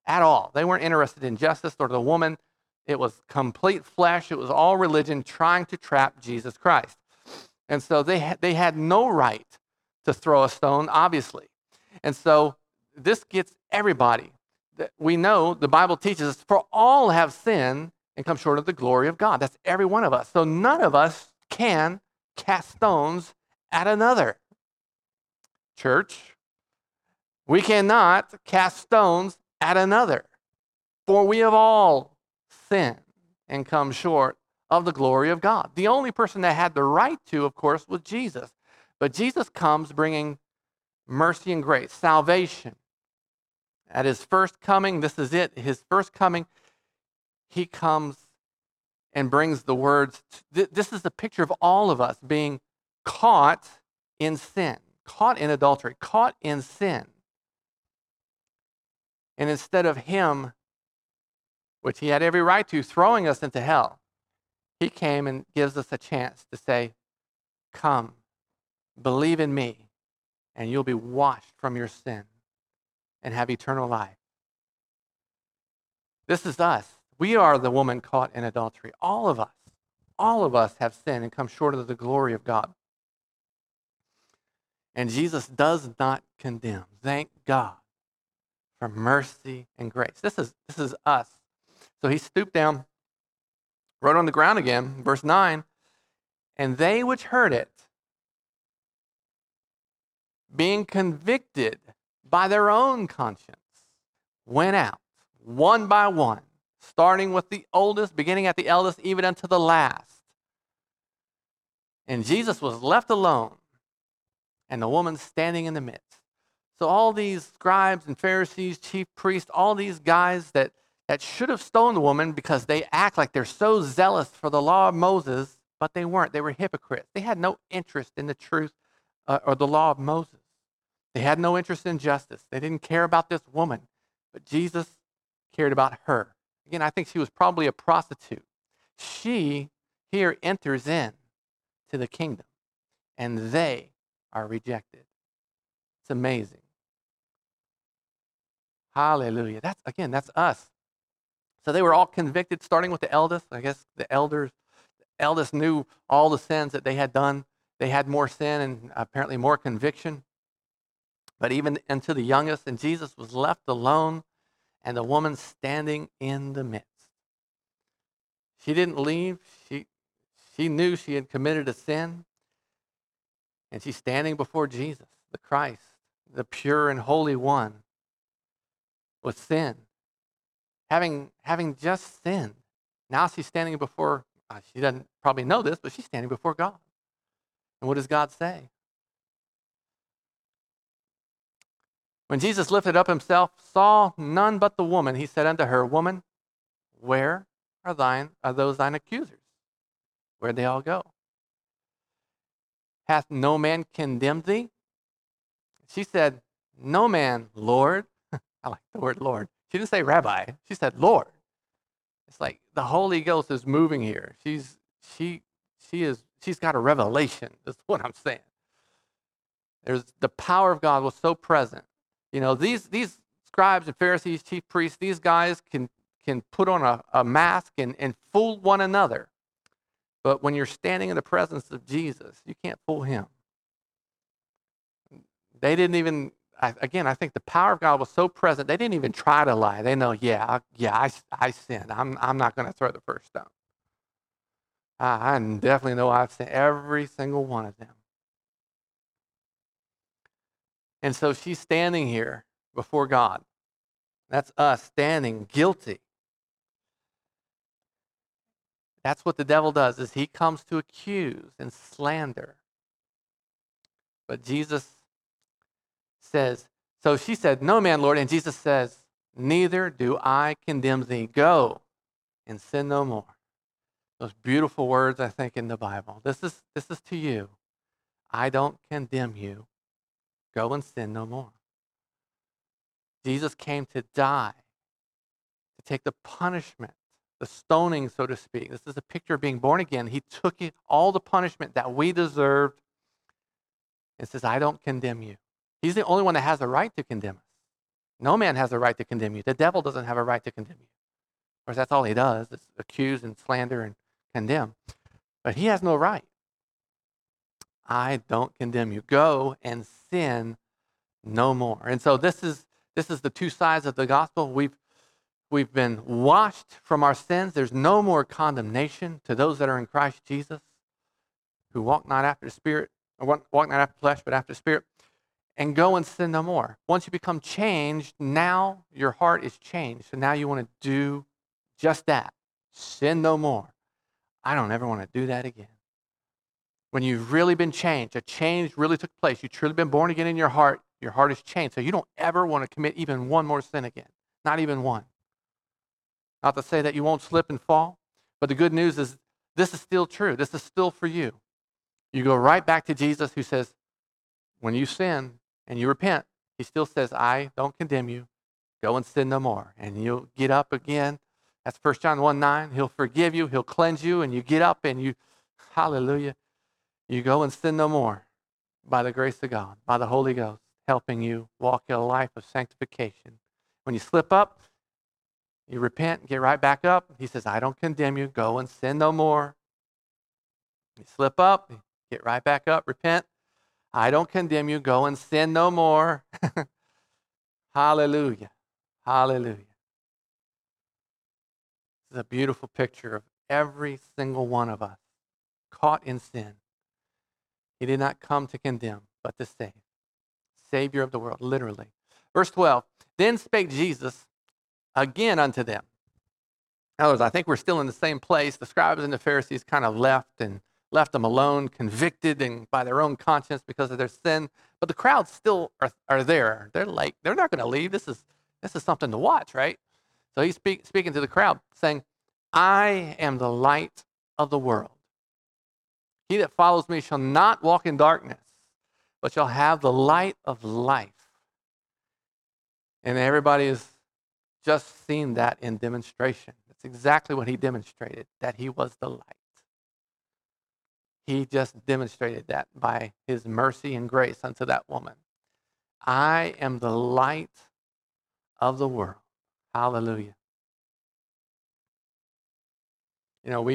at all. They weren't interested in justice or the woman. It was complete flesh. It was all religion trying to trap Jesus Christ. And so they had no right to throw a stone, obviously. And so this gets everybody. We know the Bible teaches us, for all have sinned and come short of the glory of God. That's every one of us. So none of us can cast stones at another. Church, we cannot cast stones at another, for we have all sinned and come short of the glory of God. The only person that had the right to, of course, was Jesus. But Jesus comes bringing mercy and grace, salvation. At his first coming, this is it, his first coming, he comes and brings the words. This is the picture of all of us being caught in sin, caught in adultery, caught in sin. And instead of him, which he had every right to, throwing us into hell, he came and gives us a chance to say, come, believe in me, and you'll be washed from your sin and have eternal life. This is us. We are the woman caught in adultery. All of us have sinned and come short of the glory of God. And Jesus does not condemn. Thank God for mercy and grace. This is us. So he stooped down, wrote on the ground again, verse 9, and they which heard it, being convicted by their own conscience, went out one by one, starting with the oldest, beginning at the eldest, even unto the last. And Jesus was left alone, and the woman standing in the midst. So all these scribes and Pharisees, chief priests, all these guys that should have stoned the woman because they act like they're so zealous for the law of Moses, but they weren't. They were hypocrites. They had no interest in the truth or the law of Moses. They had no interest in justice. They didn't care about this woman, but Jesus cared about her. Again, I think she was probably a prostitute. She here enters in to the kingdom, and they are rejected. It's amazing. Hallelujah. That's us. So they were all convicted, starting with the eldest. I guess the eldest knew all the sins that they had done. They had more sin and apparently more conviction. But even unto the youngest, and Jesus was left alone, and the woman standing in the midst. She didn't leave. She knew she had committed a sin, and she's standing before Jesus, the Christ, the pure and holy one, with sin. Having just sinned. Now she's standing before, she doesn't probably know this, but she's standing before God. And what does God say? When Jesus lifted up himself, saw none but the woman, he said unto her, Woman, where are those thine accusers? Where'd they all go? Hath no man condemned thee? She said, No man, Lord. I like the word Lord. She didn't say Rabbi. She said Lord. It's like the Holy Ghost is moving here. She's got a revelation. That's what I'm saying. The power of God was so present. You know, these scribes and Pharisees, chief priests, these guys can put on a mask and fool one another. But when you're standing in the presence of Jesus, you can't fool him. They didn't even, I think the power of God was so present, they didn't even try to lie. They know, I sinned. I'm not going to throw the first stone. I definitely know I've sinned, every single one of them. And so she's standing here before God. That's us standing guilty. That's what the devil does, is he comes to accuse and slander. But Jesus says, so she said, No man, Lord. And Jesus says, Neither do I condemn thee. Go and sin no more. Those beautiful words, I think, in the Bible. This is to you. I don't condemn you. Go and sin no more. Jesus came to die, to take the punishment, the stoning, so to speak. This is a picture of being born again. He took all the punishment that we deserved and says, I don't condemn you. He's the only one that has the right to condemn us, No man has a right to condemn you. The devil doesn't have a right to condemn you. Of course, that's all he does, is accuse and slander and condemn. But he has no right. I don't condemn you. Go and sin no more. And so this is the two sides of the gospel. We've been washed from our sins. There's no more condemnation to those that are in Christ Jesus, who walk not after the Spirit, or walk not after the flesh, but after the Spirit. And go and sin no more. Once you become changed, now your heart is changed. So now you want to do just that. Sin no more. I don't ever want to do that again. When you've really been changed, a change really took place. You've truly been born again in your heart is changed. So you don't ever want to commit even one more sin again. Not even one. Not to say that you won't slip and fall, but the good news is this is still true. This is still for you. You go right back to Jesus, who says, when you sin and you repent, he still says, I don't condemn you. Go and sin no more. And you'll get up again. That's 1 John 1:9. He'll forgive you. He'll cleanse you. And you get up and you, hallelujah, you go and sin no more by the grace of God, by the Holy Ghost, helping you walk a life of sanctification. When you slip up, you repent, get right back up. He says, I don't condemn you. Go and sin no more. You slip up, get right back up, repent. I don't condemn you. Go and sin no more. Hallelujah. Hallelujah. This is a beautiful picture of every single one of us caught in sin. He did not come to condemn, but to save. Savior of the world, literally. Verse 12, then spake Jesus again unto them. In other words, I think we're still in the same place. The scribes and the Pharisees kind of left them alone, convicted and by their own conscience because of their sin. But the crowds still are there. They're not going to leave. This is something to watch, right? So he's speaking to the crowd, saying, I am the light of the world. He that follows me shall not walk in darkness, but shall have the light of life. And everybody has just seen that in demonstration. That's exactly what he demonstrated, that he was the light. He just demonstrated that by his mercy and grace unto that woman. I am the light of the world. Hallelujah. You know,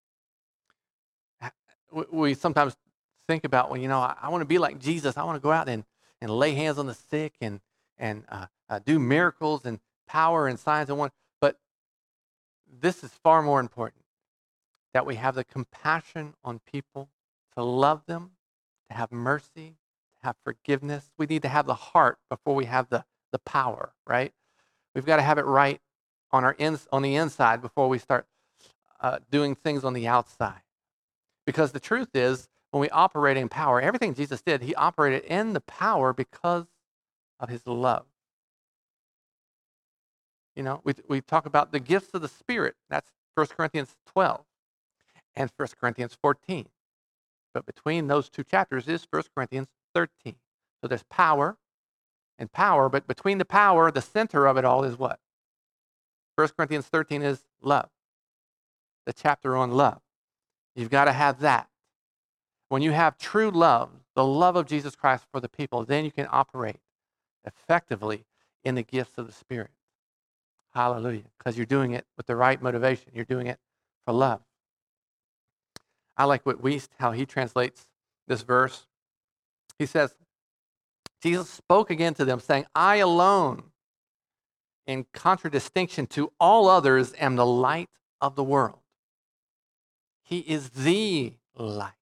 we sometimes think about, well, I want to be like Jesus. I want to go out and lay hands on the sick and do miracles and power and signs and wonders. But this is far more important, that we have the compassion on people, to love them, to have mercy, to have forgiveness. We need to have the heart before we have the power, right? We've got to have it right on the inside before we start doing things on the outside. Because the truth is, when we operate in power, everything Jesus did, he operated in the power because of his love. We talk about the gifts of the Spirit. That's 1 Corinthians 12 and 1 Corinthians 14. But between those two chapters is 1 Corinthians 13. So there's power and power, but between the power, the center of it all is what? 1 Corinthians 13 is love. The chapter on love. You've got to have that. When you have true love, the love of Jesus Christ for the people, then you can operate effectively in the gifts of the Spirit. Hallelujah. Because you're doing it with the right motivation. You're doing it for love. I like what how he translates this verse. He says, Jesus spoke again to them, saying, I alone, in contradistinction to all others, am the light of the world. He is the light.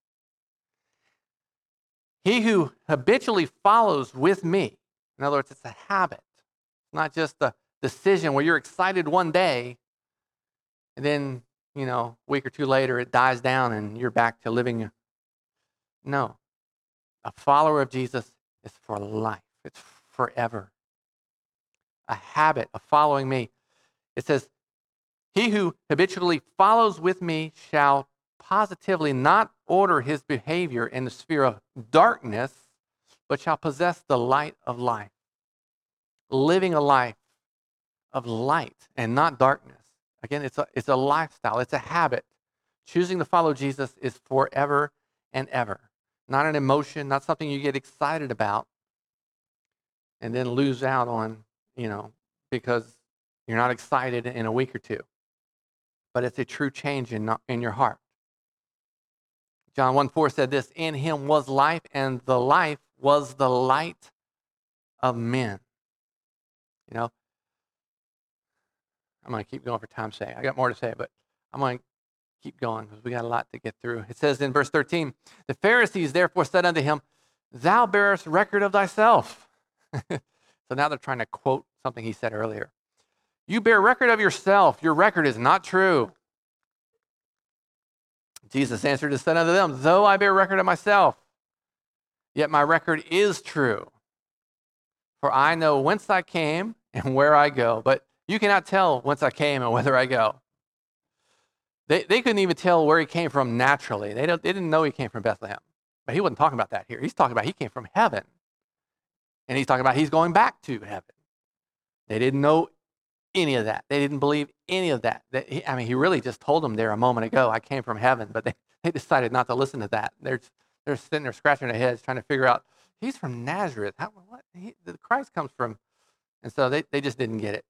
He who habitually follows with me, in other words, it's a habit. It's not just a decision where you're excited one day and then, a week or two later it dies down and you're back to living. No. A follower of Jesus is for life. It's forever. A habit of following me. It says, he who habitually follows with me shall positively not order his behavior in the sphere of darkness, but shall possess the light of life. Living a life of light and not darkness. Again, it's a lifestyle. It's a habit. Choosing to follow Jesus is forever and ever. Not an emotion, not something you get excited about and then lose out on because you're not excited in a week or two. But it's a true change in your heart. John 1:4 said this, in him was life, and the life was the light of men. I'm going to keep going for time's sake. I got more to say, but I'm going to keep going because we got a lot to get through. It says in verse 13, the Pharisees therefore said unto him, thou bearest record of thyself. So now they're trying to quote something he said earlier. You bear record of yourself. Your record is not true. Jesus answered and said unto them, though I bear record of myself, yet my record is true. For I know whence I came and where I go, but you cannot tell whence I came and whither I go. They couldn't even tell where he came from naturally. They didn't know he came from Bethlehem. But he wasn't talking about that here. He's talking about he came from heaven. And he's talking about he's going back to heaven. They didn't know any of that. They didn't believe any of that. He really just told them there a moment ago, I came from heaven, but they decided not to listen to that. They're sitting there scratching their heads trying to figure out, he's from Nazareth. The Christ comes from. And so they just didn't get it.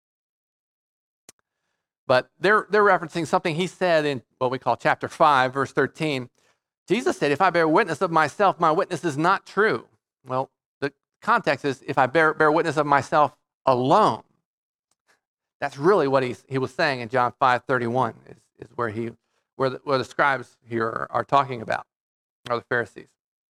But they're referencing something he said in what we call chapter 5, verse 13. Jesus said, if I bear witness of myself, my witness is not true. Well, the context is if I bear witness of myself alone. That's really what he was saying in John 5:31 is where the scribes here are talking about, or the Pharisees.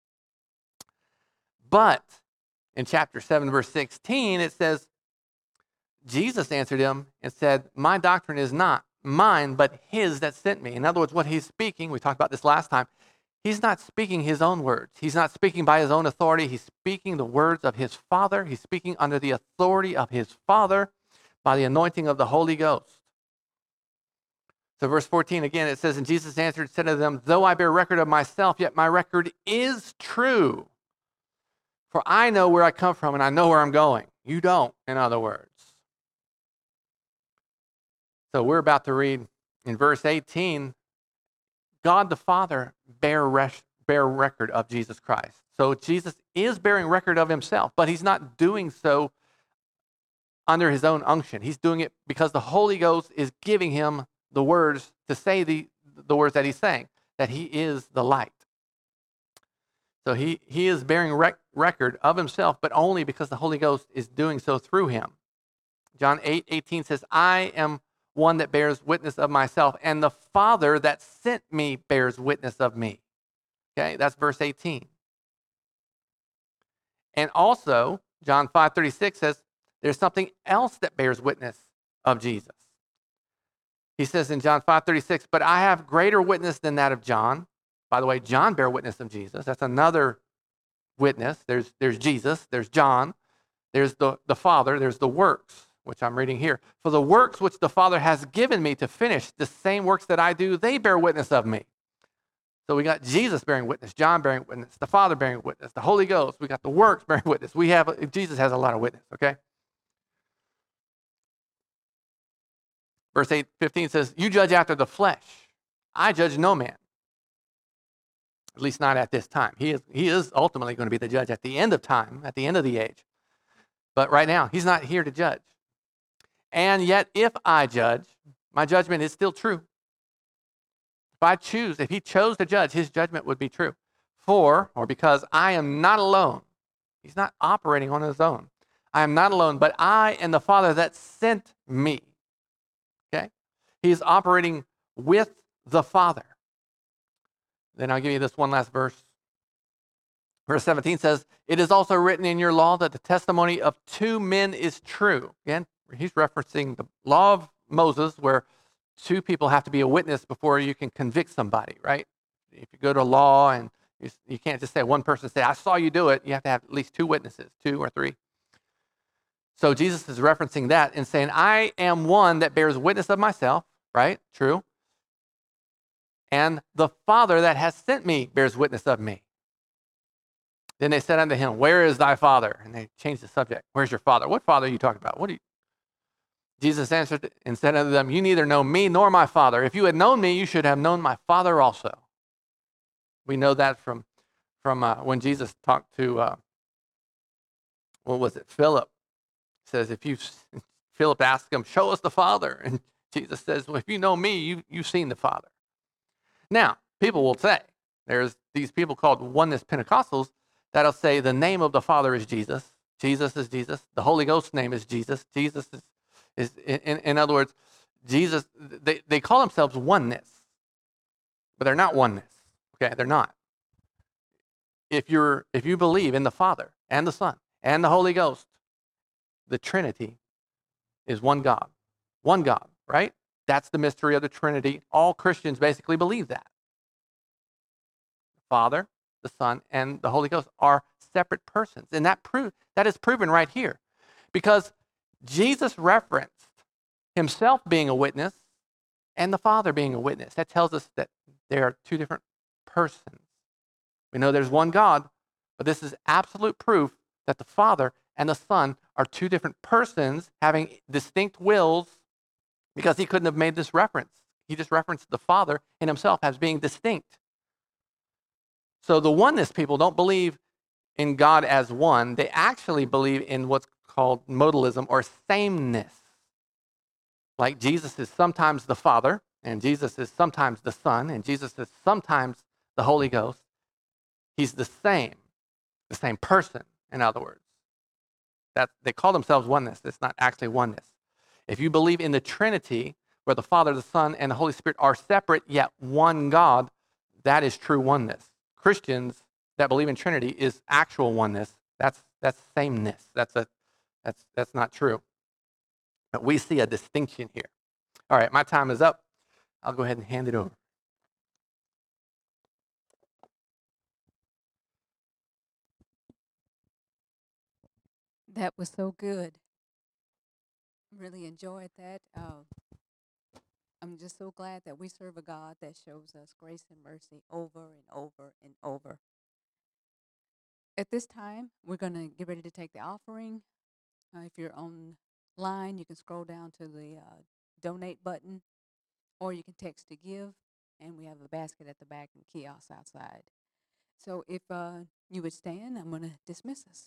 But in chapter 7, verse 16, it says, Jesus answered him and said, my doctrine is not mine, but his that sent me. In other words, what he's speaking, we talked about this last time, he's not speaking his own words. He's not speaking by his own authority. He's speaking the words of his Father. He's speaking under the authority of his Father by the anointing of the Holy Ghost. So verse 14, again, it says, and Jesus answered and said to them, though I bear record of myself, yet my record is true. For I know where I come from and I know where I'm going. You don't, in other words. So we're about to read in verse 18, God the Father bear record of Jesus Christ. So Jesus is bearing record of himself, but he's not doing so under his own unction. He's doing it because the Holy Ghost is giving him the words to say the words that he's saying, that he is the light. So he is bearing record of himself, but only because the Holy Ghost is doing so through him. John 8:18 says, I am one that bears witness of myself, and the Father that sent me bears witness of me. Okay, that's verse 18. And also, John 5:36 says, there's something else that bears witness of Jesus. He says in John 5:36, but I have greater witness than that of John. By the way, John bare witness of Jesus. That's another witness. There's Jesus, there's John, there's the Father, there's the works, which I'm reading here. For the works which the Father has given me to finish, the same works that I do, they bear witness of me. So we got Jesus bearing witness, John bearing witness, the Father bearing witness, the Holy Ghost. We got the works bearing witness. Jesus has a lot of witness, okay? Verse 15 says, you judge after the flesh. I judge no man. At least not at this time. He is ultimately going to be the judge at the end of time, at the end of the age. But right now, he's not here to judge. And yet, if I judge, my judgment is still true. If he chose to judge, his judgment would be true. Because I am not alone. He's not operating on his own. I am not alone, but I and the Father that sent me. Okay? He is operating with the Father. Then I'll give you this one last verse. Verse 17 says, it is also written in your law that the testimony of two men is true. Again, he's referencing the law of Moses where two people have to be a witness before you can convict somebody, right? If you go to law and you can't just say one person say, I saw you do it. You have to have at least two witnesses, 2 or 3. So Jesus is referencing that and saying, I am one that bears witness of myself, right? True. And the Father that has sent me bears witness of me. Then they said unto him, where is thy Father? And they changed the subject. Where's your Father? What Father are you talking about? Jesus answered and said unto them, you neither know me nor my Father. If you had known me, you should have known my Father also. We know that from when Jesus talked to, Philip. says, Philip asks him, show us the Father. And Jesus says, well, if you know me, you've seen the Father. Now, people will say, there's these people called Oneness Pentecostals that'll say the name of the Father is Jesus. Jesus is Jesus. The Holy Ghost's name is Jesus. Jesus is in other words, Jesus, they call themselves oneness, but they're not oneness. Okay, they're not. If you believe in the Father and the Son and the Holy Ghost, the Trinity is one God. One God, right? That's the mystery of the Trinity. All Christians basically believe that. The Father, the Son, and the Holy Ghost are separate persons. And that is proven right here. Because Jesus referenced himself being a witness and the Father being a witness. That tells us that there are two different persons. We know there's one God, but this is absolute proof that the Father and the Son are two different persons having distinct wills, because he couldn't have made this reference. He just referenced the Father in himself as being distinct. So the oneness people don't believe in God as one. They actually believe in what's called modalism, or sameness. Like Jesus is sometimes the Father, and Jesus is sometimes the Son, and Jesus is sometimes the Holy Ghost. He's the same person, in other words. That they call themselves oneness. It's not actually oneness. If you believe in the Trinity, where the Father, the Son, and the Holy Spirit are separate yet one God, that is true oneness. Christians that believe in Trinity is actual oneness. That's sameness. That's not true. But we see a distinction here. All right, my time is up. I'll go ahead and hand it over. That was so good. Really enjoyed that. I'm just so glad that we serve a God that shows us grace and mercy over and over and over. At this time, we're going to get ready to take the offering. If you're online, you can scroll down to the donate button, or you can text to give, and we have a basket at the back and kiosks outside. So if you would stand, I'm going to dismiss us.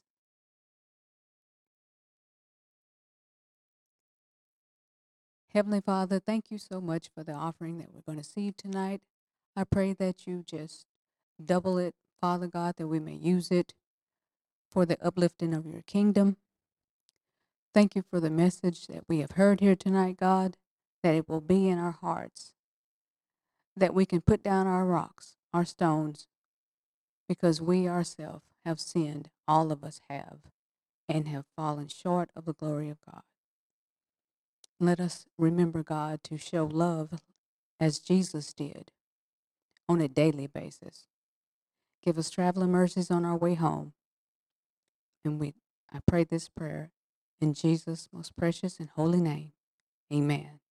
Heavenly Father, thank you so much for the offering that we're going to receive tonight. I pray that you just double it, Father God, that we may use it for the uplifting of your kingdom. Thank you for the message that we have heard here tonight, God, that it will be in our hearts, that we can put down our rocks, our stones, because we ourselves have sinned, all of us have, and have fallen short of the glory of God. Let us remember, God, to show love as Jesus did on a daily basis. Give us traveling mercies on our way home. And I pray this prayer in Jesus' most precious and holy name. Amen.